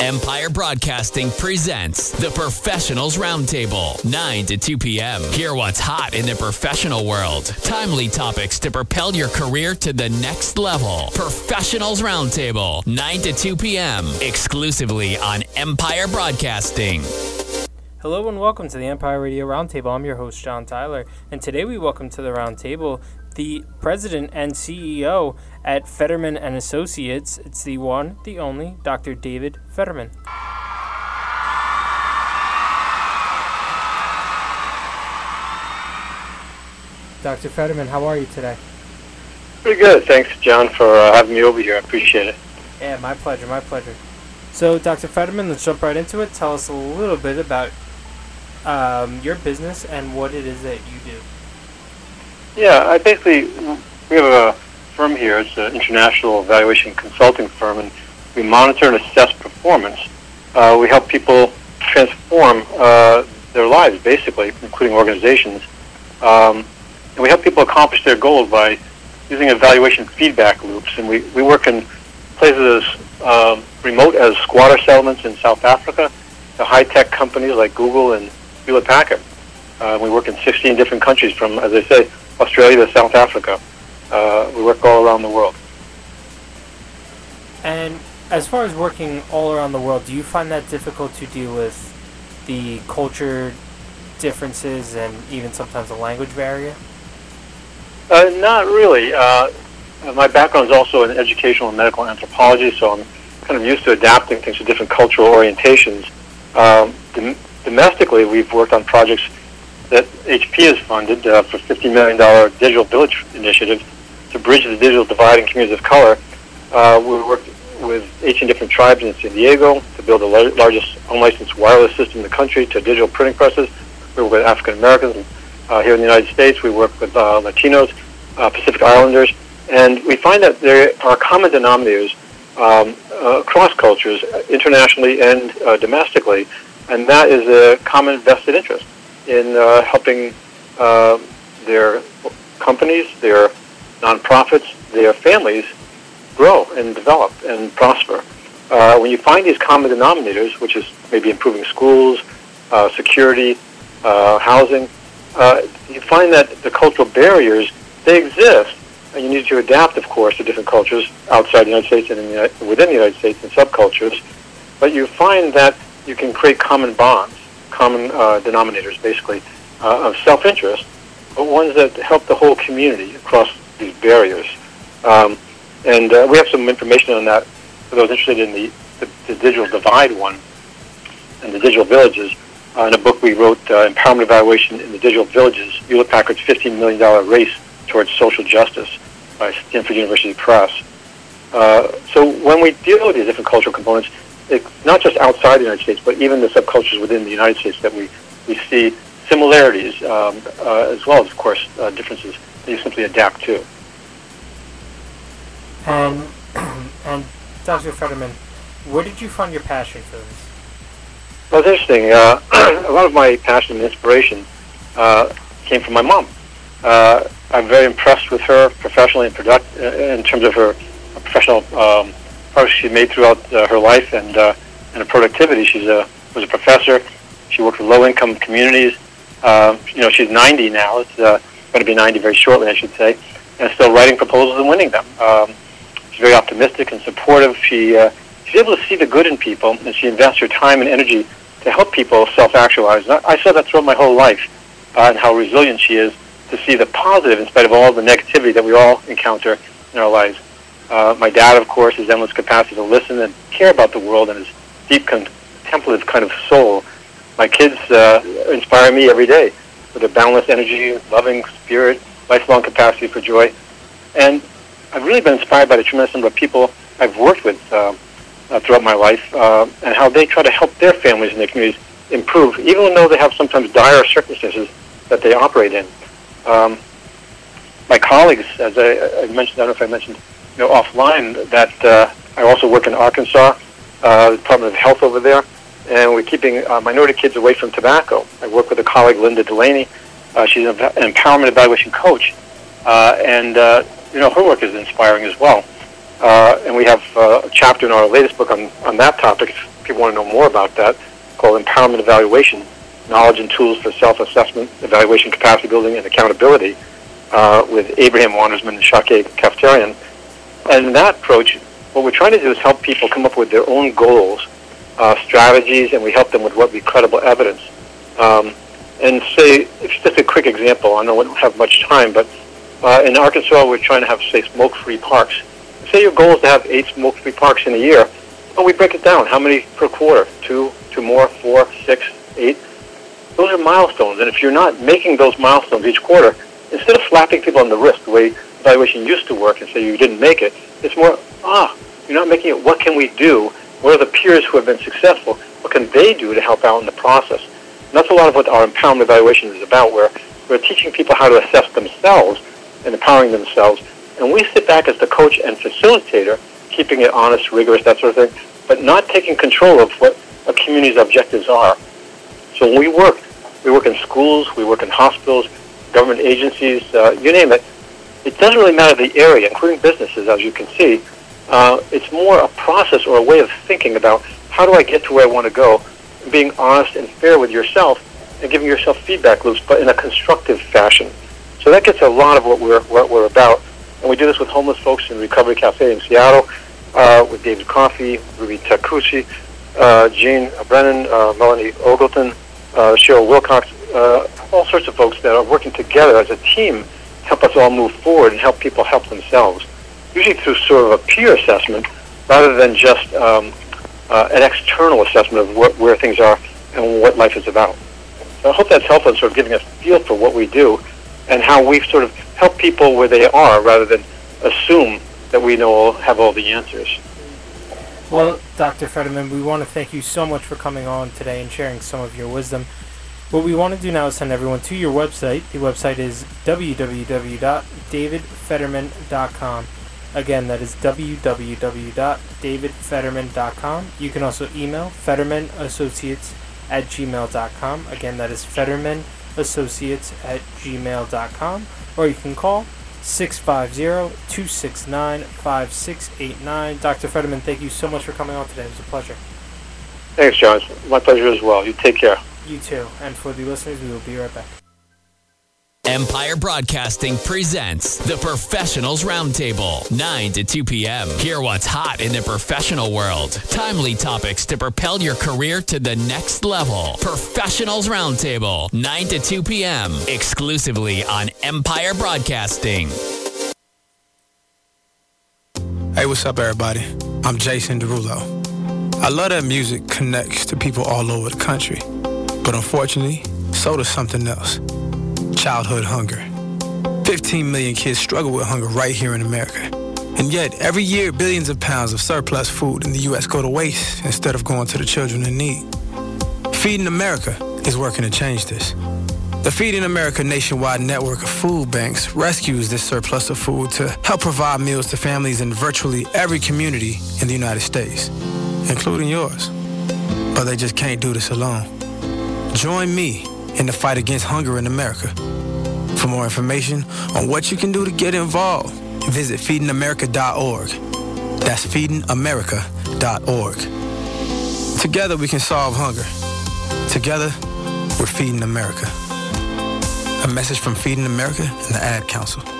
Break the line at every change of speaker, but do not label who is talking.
Empire Broadcasting presents the Professionals Roundtable, 9 to 2 p.m. Hear what's hot in the professional world. Timely topics to propel your career to the next level. Professionals Roundtable, 9 to 2 p.m. exclusively on Empire Broadcasting.
Hello and welcome to the Empire Radio Roundtable. I'm your host, John Tyler, and today we welcome to the Roundtable the President and CEO at Fetterman and Associates. It's the one, the only, Dr. David Fetterman. Dr. Fetterman, how are you today?
Pretty good. Thanks, John, for having me over here. I appreciate it.
Yeah, my pleasure, my pleasure. So, Dr. Fetterman, let's jump right into it. Tell us a little bit about your business and what it is that you do.
Yeah, we have a firm here. It's an international evaluation consulting firm, and we monitor and assess performance. We help people transform their lives, basically, including organizations. And we help people accomplish their goals by using evaluation feedback loops. And we work in places as remote as squatter settlements in South Africa to high-tech companies like Google and Hewlett-Packard. We work in 16 different countries from, as I say, Australia to South Africa. We work all around the world.
And as far as working all around the world, do you find that difficult to deal with the culture differences and even sometimes a language barrier?
Not really. My background is also in educational and medical anthropology, so I'm kind of used to adapting things to different cultural orientations. Domestically, we've worked on projects that HP has funded for $50 million Digital Village initiative to bridge the digital divide in communities of color. We worked with 18 different tribes in San Diego to build the largest unlicensed wireless system in the country to digital printing presses. We work with African Americans here in the United States. We work with Latinos, Pacific Islanders, and we find that there are common denominators across cultures, internationally and domestically, and that is a common vested interest in helping their companies, their nonprofits, their families grow and develop and prosper. When you find these common denominators, which is maybe improving schools, security, housing, you find that the cultural barriers, they exist, and you need to adapt, of course, to different cultures outside the United States and within the United States and subcultures, but you find that you can create common bonds, common denominators, basically, of self-interest, but ones that help the whole community across these barriers. And we have some information on that for those interested in the digital divide one and the digital villages. In a book we wrote, Empowerment Evaluation in the Digital Villages, Hewlett-Packard's $15 million race towards social justice by Stanford University Press. So when we deal with these different cultural components, it's not just outside the United States, but even the subcultures within the United States that we see similarities as well as, of course, differences that you simply adapt to.
And Dr. Fetterman, where did you find your passion for this?
Well, it's interesting. A lot of my passion and inspiration came from my mom. I'm very impressed with her professionally and in terms of her professional progress she made throughout her life and her productivity. She was a professor. She worked with low-income communities. She's 90 now. It's going to be 90 very shortly, I should say, and still writing proposals and winning them. She's very optimistic and supportive. She's able to see the good in people, and she invests her time and energy to help people self-actualize. And I saw that throughout my whole life, and how resilient she is to see the positive in spite of all the negativity that we all encounter in our lives. My dad, of course, his endless capacity to listen and care about the world and his deep contemplative kind of soul. My kids inspire me every day with their boundless energy, loving spirit, lifelong capacity for joy. And I've really been inspired by the tremendous number of people I've worked with throughout my life and how they try to help their families and their communities improve, even though they have sometimes dire circumstances that they operate in. My colleagues, as I mentioned, I don't know if I mentioned offline, that I also work in Arkansas, the Department of Health over there, and we're keeping minority kids away from tobacco. I work with a colleague, Linda Delaney. She's an empowerment evaluation coach, and her work is inspiring as well. And we have a chapter in our latest book on that topic. If people want to know more about that, called Empowerment Evaluation, Knowledge and Tools for Self-Assessment, Evaluation Capacity Building, and Accountability, with Abraham Wandersman and Shakeh Kaftarian. And in that approach, what we're trying to do is help people come up with their own goals, strategies, and we help them with what we credible evidence. And say, it's just a quick example, I know we don't have much time, but in Arkansas we're trying to have, say, smoke-free parks. Say your goal is to have 8 smoke-free parks in a year. Well, we break it down. How many per quarter? 2 more, 4, 6, 8? Those are milestones, and if you're not making those milestones each quarter, instead of slapping people on the wrist the way evaluation used to work and say you didn't make it, it's more, you're not making it, what can we do? What are the peers who have been successful? What can they do to help out in the process? And that's a lot of what our empowerment evaluation is about, where we're teaching people how to assess themselves and empowering themselves. And we sit back as the coach and facilitator, keeping it honest, rigorous, that sort of thing, but not taking control of what a community's objectives are. So when we work in schools, we work in hospitals, government agencies, you name it. It doesn't really matter the area, including businesses, as you can see. It's more a process or a way of thinking about how do I get to where I want to go, being honest and fair with yourself and giving yourself feedback loops, but in a constructive fashion. So that gets a lot of what we're about. And we do this with homeless folks in Recovery Cafe in Seattle, with David Coffey, Ruby Takushi, Jean Brennan, Melanie Ogleton, Cheryl Wilcox, all sorts of folks that are working together as a team to help us all move forward and help people help themselves, usually through sort of a peer assessment rather than just an external assessment of where things are and what life is about. So I hope that's helpful in sort of giving us a feel for what we do and how we sort of help people where they are rather than assume that we have all the answers.
Well, Dr. Federman, we want to thank you so much for coming on today and sharing some of your wisdom. What we want to do now is send everyone to your website. The website is www.davidfederman.com. Again, that is www.davidfederman.com. You can also email federmanassociates@gmail.com. Again, that is federmanassociates@gmail.com. Or you can call 650-269-5689. Dr. Federman, thank you so much for coming on today. It was a pleasure.
Thanks, John. My pleasure as well. You take care.
You too. And for the listeners, we will be right back.
Empire Broadcasting presents the Professionals Roundtable, 9 to 2 p.m. Hear what's hot in the professional world. Timely topics to propel your career to the next level. Professionals Roundtable, 9 to 2 p.m. exclusively on Empire Broadcasting.
Hey, what's up, everybody? I'm Jason Derulo. I love that music connects to people all over the country. But unfortunately, so does something else. Childhood hunger. 15 million kids struggle with hunger right here in America. And yet, every year, billions of pounds of surplus food in the U.S. go to waste instead of going to the children in need. Feeding America is working to change this. The Feeding America nationwide network of food banks rescues this surplus of food to help provide meals to families in virtually every community in the United States, including yours. But they just can't do this alone. Join me in the fight against hunger in America. For more information on what you can do to get involved, visit feedingamerica.org. That's feedingamerica.org. Together we can solve hunger. Together, we're Feeding America. A message from Feeding America and the Ad Council.